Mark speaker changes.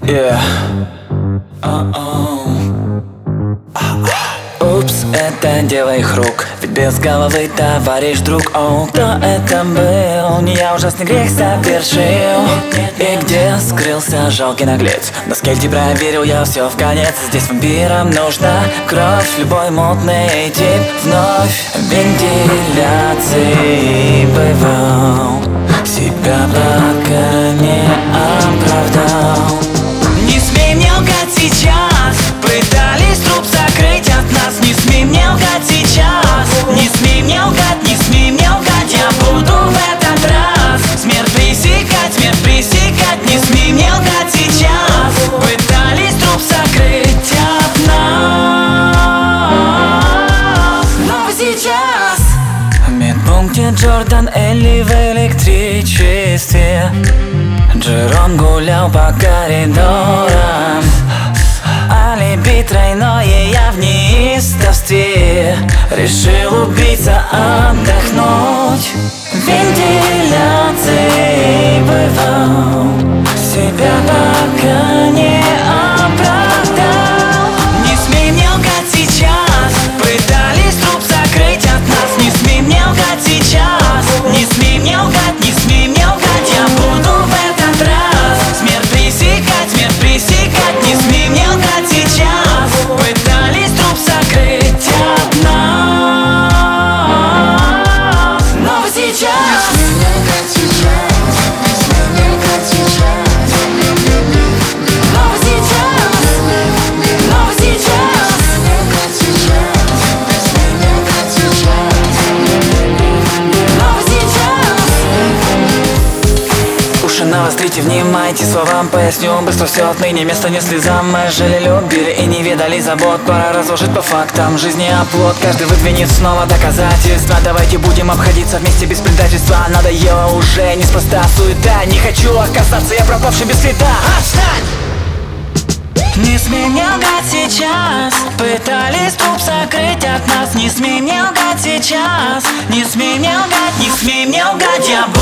Speaker 1: Yeah. Упс, это дело их рук, ведь без головы товарищ друг. Кто это был? Не я ужасный грех совершил. И где скрылся жалкий наглец? На скельте проверил я все в конец. Здесь вампирам нужна кровь, любой мутный тип вновь вентиляцией бывал, себя пока не оправдал. Не смей мне лгать сейчас, пытались труп закрыть от нас. Не смей мне лгать сейчас, не смей мне лгать, не смей мне лгать. Я буду в этот раз смерть пресекать, не смей мне лгать сейчас. Пытались труп закрыть от нас, но сейчас в медпункте Джордан Элли в электричестве. Джером гулял по коридорам, алиби тройное, я в неистовстве. Решил убийца отдохнуть, вентиляцией бывал, себя пока не оправдал. Не смей мне лгать сейчас, пытались труп закрыть от нас. Не смей мне лгать сейчас, не смей мне лгать, не смей мне лгать. Я буду в этот раз смерть пресекать, не смей мне лгать сейчас. Пытались труп закрыть от нас, но сейчас. Навострите, внимайте словам, поясню быстро все отныне. Место не слезам, мы жили, любили и не видали забот. Пора разложить по фактам жизни оплот. Каждый выдвинет снова доказательства. Давайте будем обходиться вместе без предательства. Надоело уже, неспроста суета. Не хочу оказаться я пропавший без следа. Отстань! Не смей мне лгать сейчас, пытались труп закрыть от нас. Не смей мне лгать сейчас, не смей мне лгать, не смей мне лгать. Я